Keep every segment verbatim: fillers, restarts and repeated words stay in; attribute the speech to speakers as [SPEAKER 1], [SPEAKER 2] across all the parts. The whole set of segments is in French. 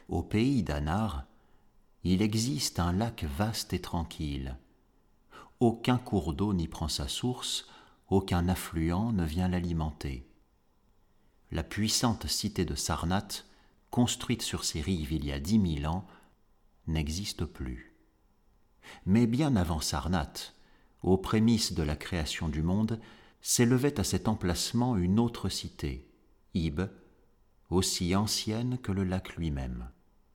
[SPEAKER 1] Au pays d'Anar, il existe un lac vaste et tranquille. Aucun cours d'eau n'y prend sa source, aucun affluent ne vient l'alimenter. La puissante cité de Sarnath, construite sur ses rives il y a dix mille ans, n'existe plus. Mais bien avant Sarnath, aux prémices de la création du monde, s'élevait à cet emplacement une autre cité, Ib, aussi ancienne que le lac lui-même.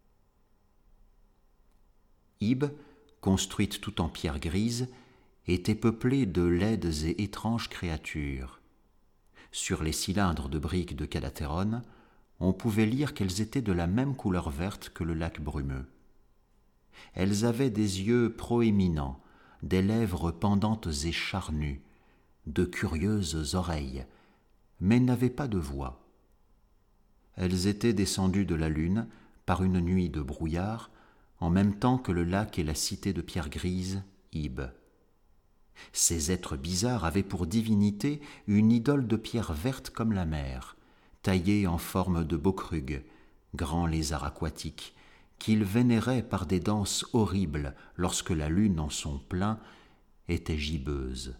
[SPEAKER 1] Ib, construite tout en pierre grise, était peuplée de laides et étranges créatures. Sur les cylindres de briques de Kadatéron, on pouvait lire qu'elles étaient de la même couleur verte que le lac brumeux. Elles avaient des yeux proéminents, des lèvres pendantes et charnues, de curieuses oreilles, mais n'avaient pas de voix. Elles étaient descendues de la lune par une nuit de brouillard, en même temps que le lac et la cité de pierre grise, Ib. Ces êtres bizarres avaient pour divinité une idole de pierre verte comme la mer, taillée en forme de bokrug, grand lézard aquatique, qu'ils vénéraient par des danses horribles lorsque la lune en son plein était gibbeuse.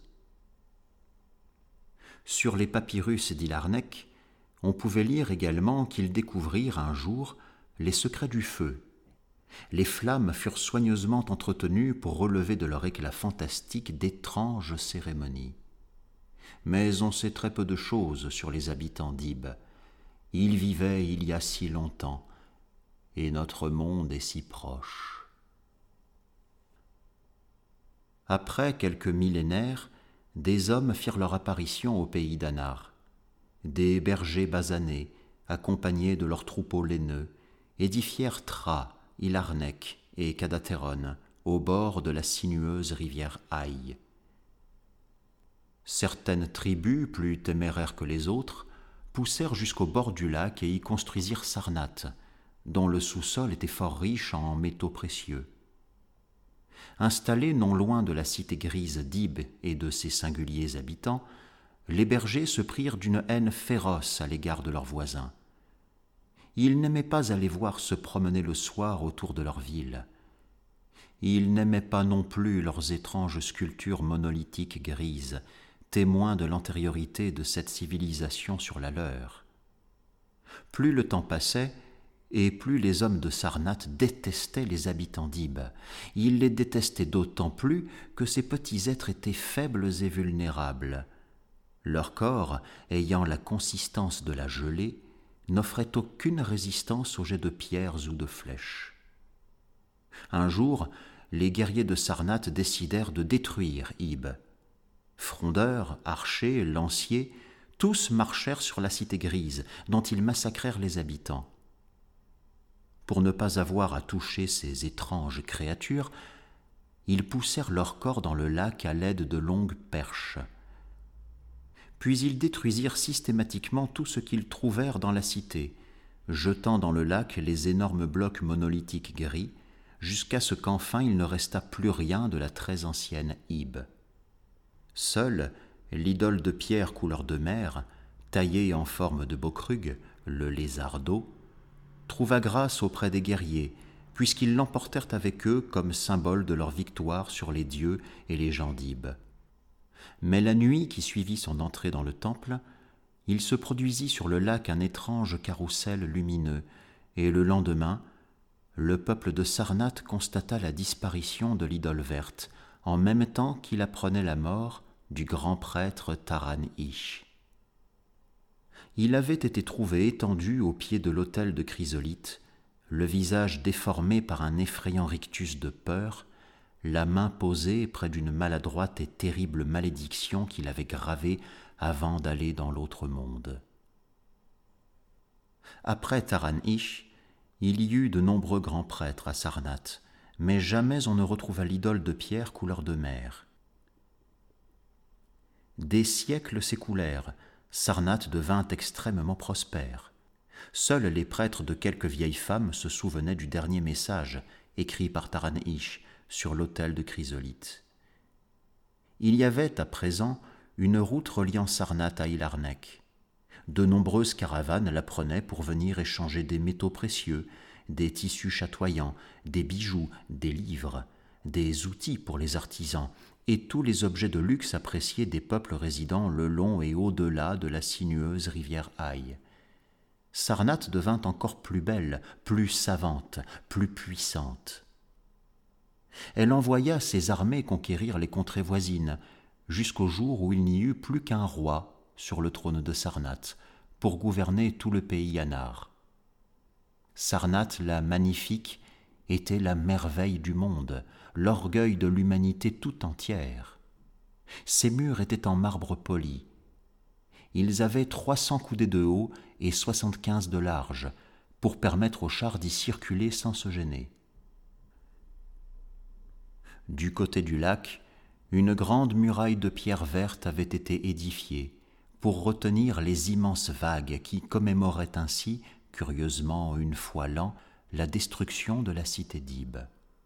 [SPEAKER 1] Sur les papyrus d'Ilarnek, on pouvait lire également qu'ils découvrirent un jour les secrets du feu. Les flammes furent soigneusement entretenues pour relever de leur éclat fantastique d'étranges cérémonies. Mais on sait très peu de choses sur les habitants d'Ib. Ils vivaient il y a si longtemps, et notre monde est si proche. Après quelques millénaires, des hommes firent leur apparition au pays d'Anar. Des bergers basanés, accompagnés de leurs troupeaux laineux, édifièrent Tra, Ilarnek et Kadatéron, au bord de la sinueuse rivière Aï. Certaines tribus, plus téméraires que les autres, poussèrent jusqu'au bord du lac et y construisirent Sarnath, dont le sous-sol était fort riche en métaux précieux. Installés non loin de la cité grise d'Ib et de ses singuliers habitants, les bergers se prirent d'une haine féroce à l'égard de leurs voisins. Ils n'aimaient pas aller voir se promener le soir autour de leur ville. Ils n'aimaient pas non plus leurs étranges sculptures monolithiques grises, témoins de l'antériorité de cette civilisation sur la leur. Plus le temps passait, et plus les hommes de Sarnath détestaient les habitants d'Ib. Ils les détestaient d'autant plus que ces petits êtres étaient faibles et vulnérables. Leur corps, ayant la consistance de la gelée, n'offrait aucune résistance aux jets de pierres ou de flèches. Un jour, les guerriers de Sarnath décidèrent de détruire Ib. Frondeurs, archers, lanciers, tous marchèrent sur la cité grise, dont ils massacrèrent les habitants. Pour ne pas avoir à toucher ces étranges créatures, ils poussèrent leurs corps dans le lac à l'aide de longues perches. Puis ils détruisirent systématiquement tout ce qu'ils trouvèrent dans la cité, jetant dans le lac les énormes blocs monolithiques gris, jusqu'à ce qu'enfin il ne restât plus rien de la très ancienne Ib. Seule l'idole de pierre couleur de mer, taillée en forme de bokrug, le lézard d'eau, trouva grâce auprès des guerriers, puisqu'ils l'emportèrent avec eux comme symbole de leur victoire sur les dieux et les gens d'Ib. Mais la nuit qui suivit son entrée dans le temple, il se produisit sur le lac un étrange carrousel lumineux, et le lendemain, le peuple de Sarnath constata la disparition de l'idole verte, en même temps qu'il apprenait la mort du grand prêtre Taran-Ish. Il avait été trouvé étendu au pied de l'autel de chrysolite, le visage déformé par un effrayant rictus de peur, la main posée près d'une maladroite et terrible malédiction qu'il avait gravée avant d'aller dans l'autre monde. Après Taran-Ish, il y eut de nombreux grands prêtres à Sarnath, mais jamais on ne retrouva l'idole de pierre couleur de mer. Des siècles s'écoulèrent, Sarnath devint extrêmement prospère. Seuls les prêtres de quelques vieilles femmes se souvenaient du dernier message écrit par Taran-Ish sur l'autel de chrysolite. Il y avait à présent une route reliant Sarnath à Ilarnek. De nombreuses caravanes la prenaient pour venir échanger des métaux précieux, des tissus chatoyants, des bijoux, des livres, des outils pour les artisans, et tous les objets de luxe appréciés des peuples résidant le long et au-delà de la sinueuse rivière Haï. Sarnath devint encore plus belle, plus savante, plus puissante. Elle envoya ses armées conquérir les contrées voisines, jusqu'au jour où il n'y eut plus qu'un roi sur le trône de Sarnath, pour gouverner tout le pays Yanar. Sarnath la magnifique était la merveille du monde, l'orgueil de l'humanité tout entière. Ses murs étaient en marbre poli. Ils avaient trois cents coudées de haut et soixante-quinze de large, pour permettre aux chars d'y circuler sans se gêner. Du côté du lac, une grande muraille de pierre verte avait été édifiée pour retenir les immenses vagues qui commémoraient ainsi, curieusement une fois l'an, la destruction de la cité d'Ib.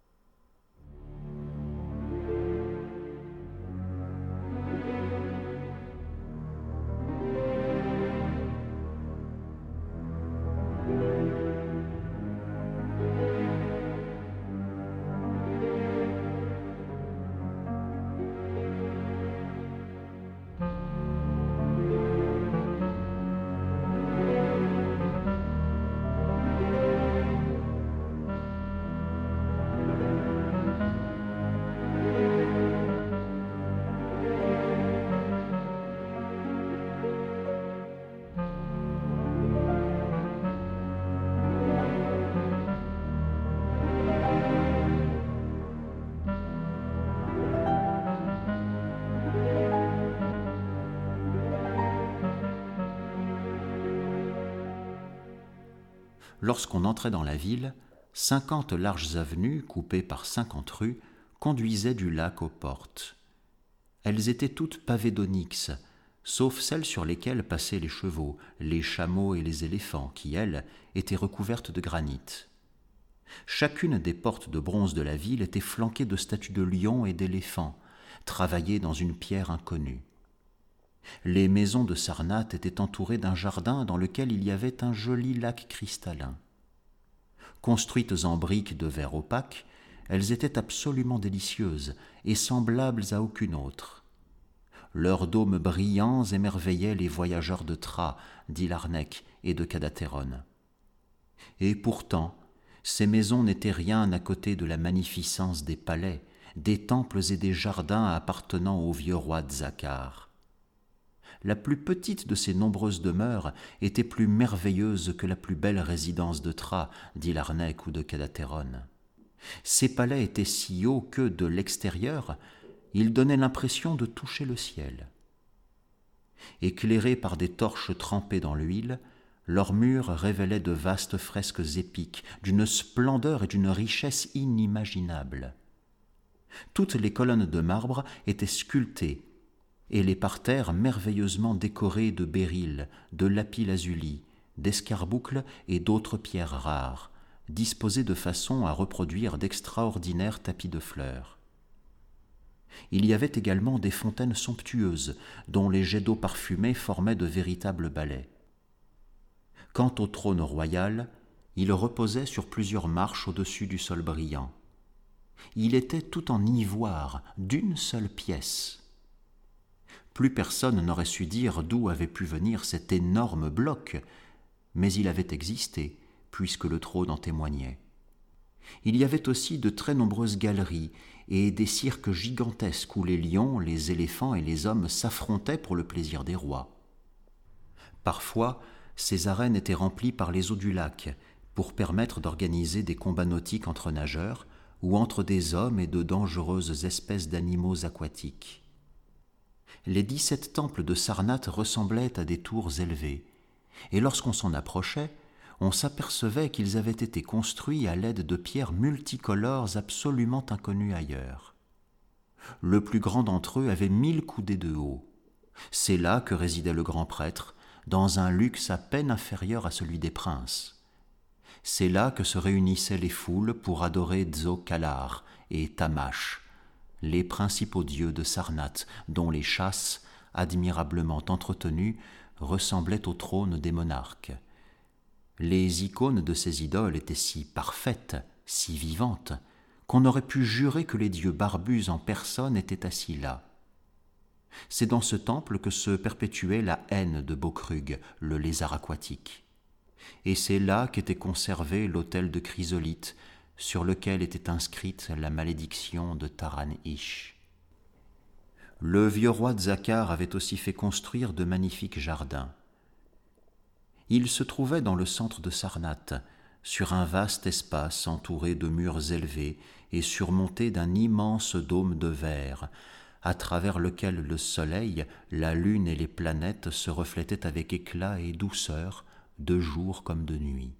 [SPEAKER 1] Lorsqu'on entrait dans la ville, cinquante larges avenues, coupées par cinquante rues, conduisaient du lac aux portes. Elles étaient toutes pavées d'onyx, sauf celles sur lesquelles passaient les chevaux, les chameaux et les éléphants, qui, elles, étaient recouvertes de granit. Chacune des portes de bronze de la ville était flanquée de statues de lions et d'éléphants, travaillées dans une pierre inconnue. Les maisons de Sarnath étaient entourées d'un jardin dans lequel il y avait un joli lac cristallin. Construites en briques de verre opaque, elles étaient absolument délicieuses et semblables à aucune autre. Leurs dômes brillants émerveillaient les voyageurs de Thra, d'Ilarnec et de Kadatéron. Et pourtant, ces maisons n'étaient rien à côté de la magnificence des palais, des temples et des jardins appartenant au vieux roi Dzakar. La plus petite de ces nombreuses demeures était plus merveilleuse que la plus belle résidence de Thra, d'Ilarnec ou de Kadatéron. Ces palais étaient si hauts que, de l'extérieur, ils donnaient l'impression de toucher le ciel. Éclairés par des torches trempées dans l'huile, leurs murs révélaient de vastes fresques épiques, d'une splendeur et d'une richesse inimaginables. Toutes les colonnes de marbre étaient sculptées, et les parterres merveilleusement décorés de béryl, de lapis-lazuli, d'escarboucles et d'autres pierres rares, disposées de façon à reproduire d'extraordinaires tapis de fleurs. Il y avait également des fontaines somptueuses, dont les jets d'eau parfumés formaient de véritables balais. Quant au trône royal, il reposait sur plusieurs marches au-dessus du sol brillant. Il était tout en ivoire, d'une seule pièce. Plus personne n'aurait su dire d'où avait pu venir cet énorme bloc, mais il avait existé, puisque le trône en témoignait. Il y avait aussi de très nombreuses galeries et des cirques gigantesques où les lions, les éléphants et les hommes s'affrontaient pour le plaisir des rois. Parfois, ces arènes étaient remplies par les eaux du lac pour permettre d'organiser des combats nautiques entre nageurs ou entre des hommes et de dangereuses espèces d'animaux aquatiques. Les dix-sept temples de Sarnath ressemblaient à des tours élevées, et lorsqu'on s'en approchait, on s'apercevait qu'ils avaient été construits à l'aide de pierres multicolores absolument inconnues ailleurs. Le plus grand d'entre eux avait mille coudées de haut. C'est là que résidait le grand prêtre, dans un luxe à peine inférieur à celui des princes. C'est là que se réunissaient les foules pour adorer Tzokalar et Tamash, les principaux dieux de Sarnath, dont les chasses, admirablement entretenues, ressemblaient au trône des monarques. Les icônes de ces idoles étaient si parfaites, si vivantes, qu'on aurait pu jurer que les dieux barbus en personne étaient assis là. C'est dans ce temple que se perpétuait la haine de Bokrug, le lézard aquatique. Et c'est là qu'était conservé l'autel de chrysolite, sur lequel était inscrite la malédiction de Taran-Ish. Le vieux roi Dzakar avait aussi fait construire de magnifiques jardins. Il se trouvait dans le centre de Sarnath, sur un vaste espace entouré de murs élevés et surmonté d'un immense dôme de verre, à travers lequel le soleil, la lune et les planètes se reflétaient avec éclat et douceur, de jour comme de nuit.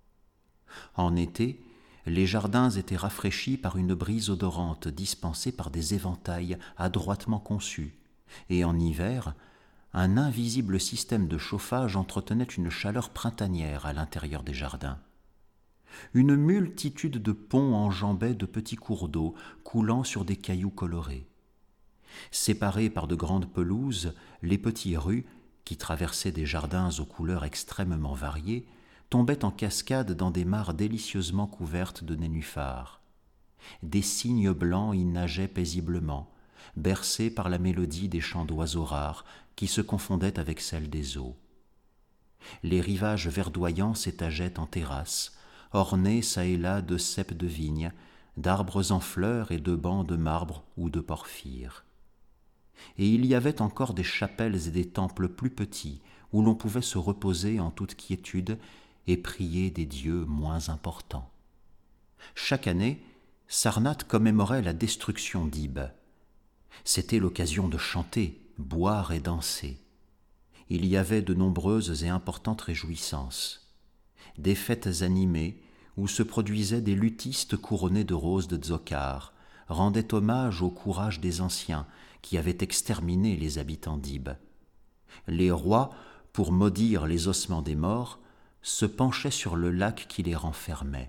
[SPEAKER 1] En été, les jardins étaient rafraîchis par une brise odorante dispensée par des éventails adroitement conçus, et en hiver, un invisible système de chauffage entretenait une chaleur printanière à l'intérieur des jardins. Une multitude de ponts enjambaient de petits cours d'eau coulant sur des cailloux colorés. Séparés par de grandes pelouses, les petits rues, qui traversaient des jardins aux couleurs extrêmement variées, tombaient en cascade dans des mares délicieusement couvertes de nénuphars. Des cygnes blancs y nageaient paisiblement, bercés par la mélodie des chants d'oiseaux rares qui se confondaient avec celle des eaux. Les rivages verdoyants s'étageaient en terrasses, ornés çà et là de ceps de vigne, d'arbres en fleurs et de bancs de marbre ou de porphyre. Et il y avait encore des chapelles et des temples plus petits où l'on pouvait se reposer en toute quiétude et prier des dieux moins importants. Chaque année, Sarnath commémorait la destruction d'Ib. C'était l'occasion de chanter, boire et danser. Il y avait de nombreuses et importantes réjouissances. Des fêtes animées où se produisaient des luthistes couronnés de roses de Dzokar, rendaient hommage au courage des anciens qui avaient exterminé les habitants d'Ib. Les rois, pour maudire les ossements des morts, se penchaient sur le lac qui les renfermait.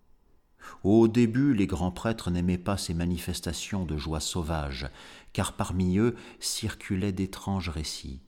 [SPEAKER 1] Au début, les grands prêtres n'aimaient pas ces manifestations de joie sauvage, car parmi eux circulaient d'étranges récits.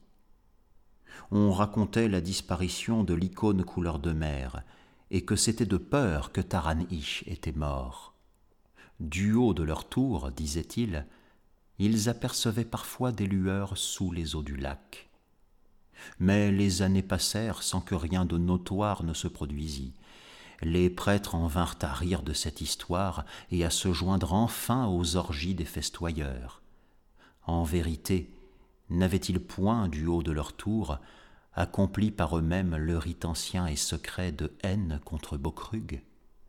[SPEAKER 1] On racontait la disparition de l'icône couleur de mer, et que c'était de peur que Taran-Ish était mort. Du haut de leur tour, disaient-ils, ils apercevaient parfois des lueurs sous les eaux du lac. Mais les années passèrent sans que rien de notoire ne se produisît. Les prêtres en vinrent à rire de cette histoire et à se joindre enfin aux orgies des festoyeurs. En vérité, n'avaient-ils point, du haut de leur tour, accompli par eux-mêmes le rite ancien et secret de haine contre Bokrug ?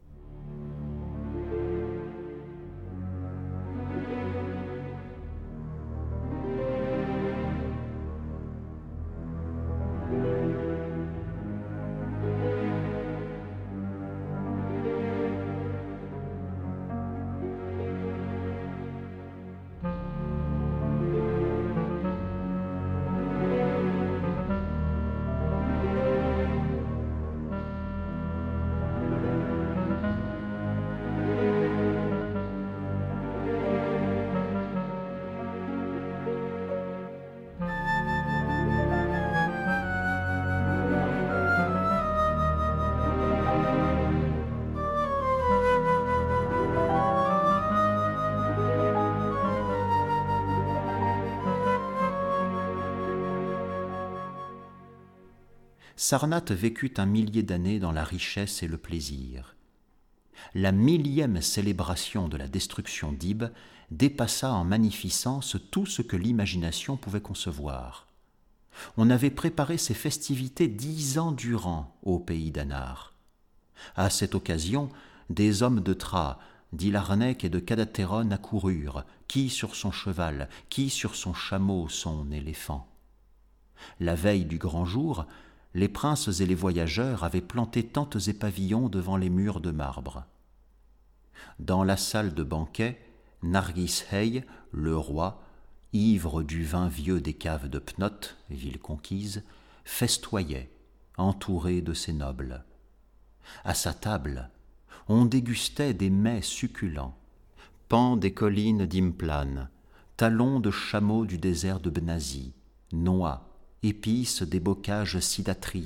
[SPEAKER 1] Sarnath vécut un millier d'années dans la richesse et le plaisir. La millième célébration de la destruction d'Ib dépassa en magnificence tout ce que l'imagination pouvait concevoir. On avait préparé ces festivités dix ans durant au pays d'Anar. À cette occasion, des hommes de Thra, d'Ilarnec et de Kadatéron accoururent, qui sur son cheval, qui sur son chameau, son éléphant. La veille du grand jour, les princes et les voyageurs avaient planté tentes et pavillons devant les murs de marbre. Dans la salle de banquet, Nargis-Hey, le roi, ivre du vin vieux des caves de Pnot, ville conquise, festoyait, entouré de ses nobles. À sa table, on dégustait des mets succulents, pans des collines d'Implan, talons de chameaux du désert de Bnazi, noix, épices des bocages sidatriens,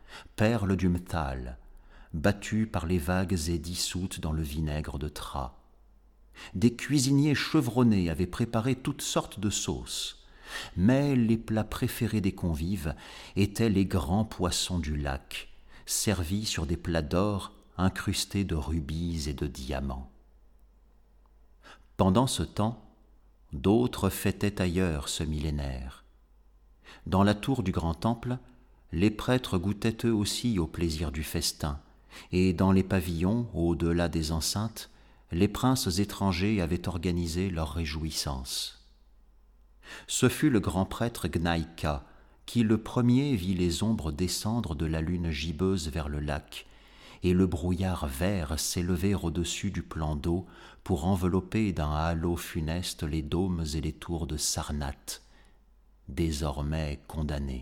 [SPEAKER 1] perles du Mthal, battues par les vagues et dissoutes dans le vinaigre de Thra. Des cuisiniers chevronnés avaient préparé toutes sortes de sauces, mais les plats préférés des convives étaient les grands poissons du lac, servis sur des plats d'or incrustés de rubis et de diamants. Pendant ce temps, d'autres fêtaient ailleurs ce millénaire. Dans la tour du grand temple, les prêtres goûtaient eux aussi au plaisir du festin, et dans les pavillons, au-delà des enceintes, les princes étrangers avaient organisé leurs réjouissances. Ce fut le grand prêtre Gnaïka qui le premier vit les ombres descendre de la lune gibbeuse vers le lac, et le brouillard vert s'élever au-dessus du plan d'eau pour envelopper d'un halo funeste les dômes et les tours de Sarnath, désormais condamnés.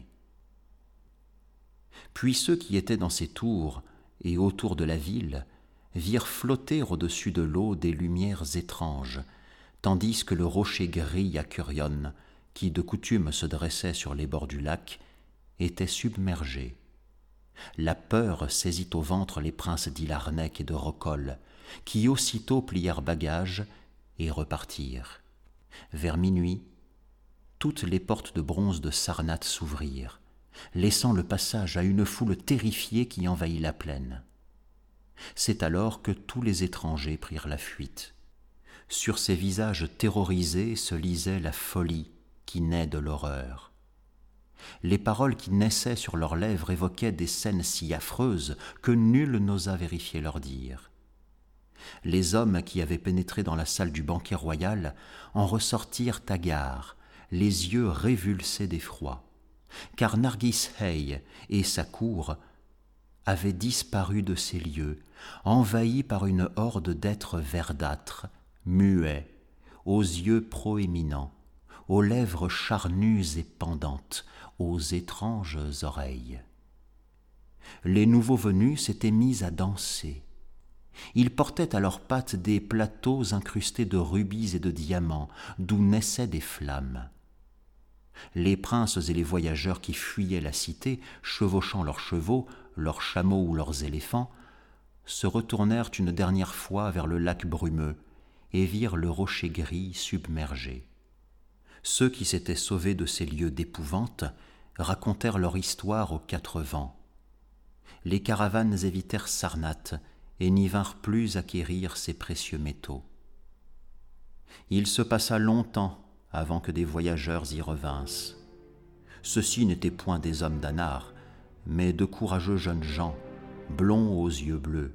[SPEAKER 1] Puis ceux qui étaient dans ces tours et autour de la ville virent flotter au-dessus de l'eau des lumières étranges, tandis que le rocher gris Akurion, qui de coutume se dressait sur les bords du lac, était submergé. La peur saisit au ventre les princes d'Ilarnec et de Rocol, qui aussitôt plièrent bagages et repartirent. Vers minuit, toutes les portes de bronze de Sarnath s'ouvrirent, laissant le passage à une foule terrifiée qui envahit la plaine. C'est alors que tous les étrangers prirent la fuite. Sur ces visages terrorisés se lisait la folie qui naît de l'horreur. Les paroles qui naissaient sur leurs lèvres évoquaient des scènes si affreuses que nul n'osa vérifier leur dire. Les hommes qui avaient pénétré dans la salle du banquet royal en ressortirent hagards, les yeux révulsés d'effroi, car Nargis Hey et sa cour avaient disparu de ces lieux, envahis par une horde d'êtres verdâtres, muets, aux yeux proéminents, aux lèvres charnues et pendantes, aux étranges oreilles. Les nouveaux venus s'étaient mis à danser. Ils portaient à leurs pattes des plateaux incrustés de rubis et de diamants, d'où naissaient des flammes. Les princes et les voyageurs qui fuyaient la cité, chevauchant leurs chevaux, leurs chameaux ou leurs éléphants, se retournèrent une dernière fois vers le lac brumeux et virent le rocher gris submergé. Ceux qui s'étaient sauvés de ces lieux d'épouvante racontèrent leur histoire aux quatre vents. Les caravanes évitèrent Sarnath et n'y vinrent plus acquérir ces précieux métaux. Il se passa longtemps avant que des voyageurs y revinssent. Ceux-ci n'étaient point des hommes d'Anar, mais de courageux jeunes gens, blonds aux yeux bleus.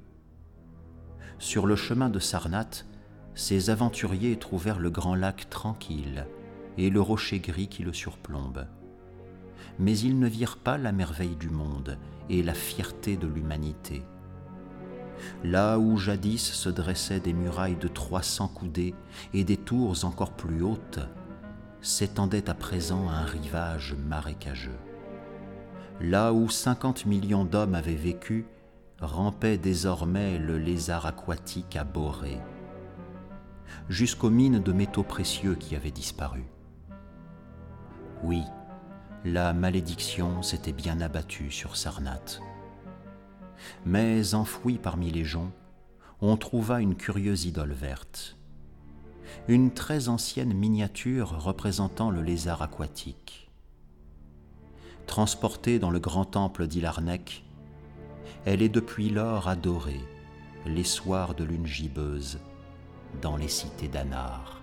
[SPEAKER 1] Sur le chemin de Sarnath, ces aventuriers trouvèrent le grand lac tranquille et le rocher gris qui le surplombe. Mais ils ne virent pas la merveille du monde et la fierté de l'humanité. Là où jadis se dressaient des murailles de trois cents coudées et des tours encore plus hautes, s'étendait à présent un rivage marécageux. Là où cinquante millions d'hommes avaient vécu, rampait désormais le lézard aquatique abhorré, jusqu'aux mines de métaux précieux qui avaient disparu. Oui, la malédiction s'était bien abattue sur Sarnath. Mais enfouie parmi les joncs, on trouva une curieuse idole verte, une très ancienne miniature représentant le lézard aquatique. Transportée dans le grand temple d'Ilarnec, elle est depuis lors adorée, les soirs de lune gibbeuse, dans les cités d'Anar.